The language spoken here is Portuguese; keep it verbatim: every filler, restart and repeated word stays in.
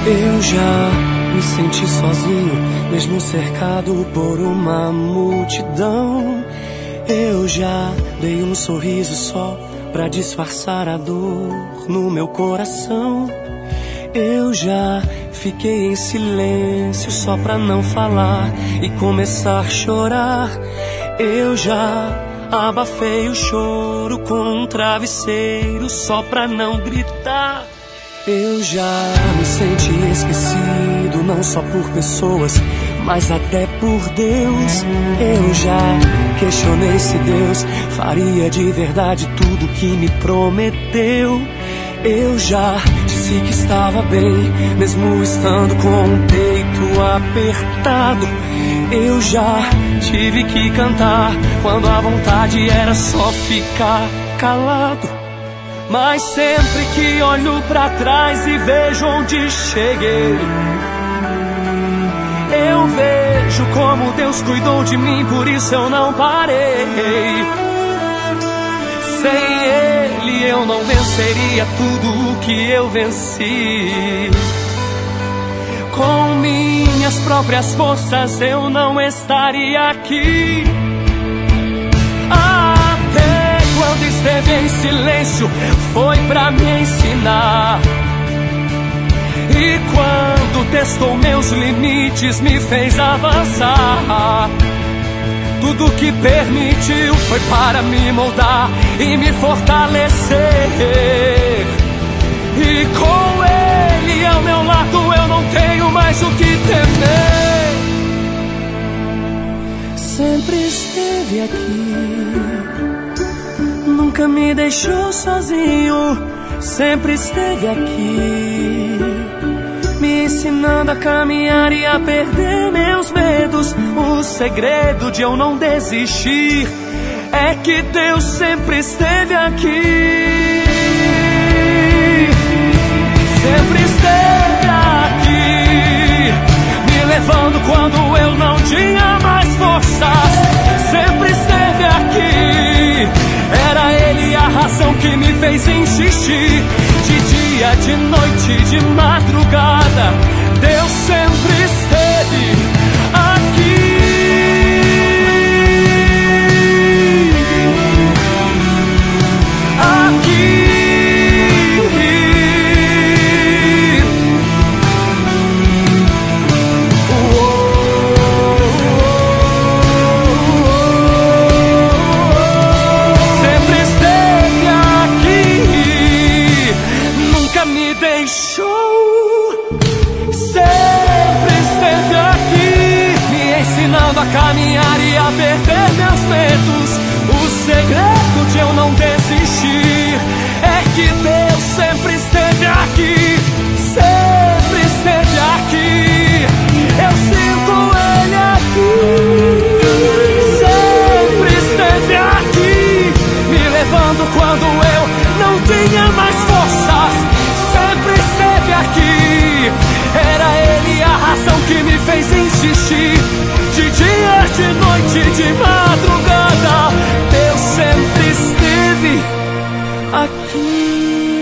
Eu já me senti sozinho, mesmo cercado por uma multidão. Eu já dei um sorriso só pra disfarçar a dor no meu coração. Eu já fiquei em silêncio só pra não falar e começar a chorar. Eu já abafei o choro com um travesseiro só pra não gritar. Eu já me senti esquecido, não só por pessoas, mas até por Deus. Eu já questionei se Deus faria de verdade tudo que me prometeu. Eu já disse que estava bem, mesmo estando com o peito apertado. Eu já tive que cantar quando a vontade era só ficar calado. Mas sempre que olho pra trás e vejo onde cheguei, eu vejo como Deus cuidou de mim, por isso eu não parei. Sem Ele eu não venceria tudo o que eu venci. Com minhas próprias forças eu não estaria aqui. Quando esteve em silêncio, foi pra me ensinar. E quando testou meus limites, me fez avançar. Tudo que permitiu foi para me moldar e me fortalecer. E com Ele ao meu lado, eu não tenho mais o que temer. Sempre esteve aqui, nunca me deixou sozinho, sempre esteve aqui, me ensinando a caminhar e a perder meus medos. O segredo de eu não desistir é que Deus sempre esteve aqui. Sempre esteve aqui, me levando quando eu não tinha mais forças. Sempre esteve aqui, era Ele a razão que me fez insistir. De dia, de noite, de madrugada, Deus sempre esteve aqui. Aqui. A caminhar e a perder meus medos. O segredo de eu não desistir é que Deus sempre esteve aqui. Sempre esteve aqui. Eu sinto Ele aqui. Sempre esteve aqui, me levando quando eu não tinha mais forças. Sempre esteve aqui, era Ele a razão que me fez insistir. De dia, de noite, de madrugada, Deus sempre esteve aqui.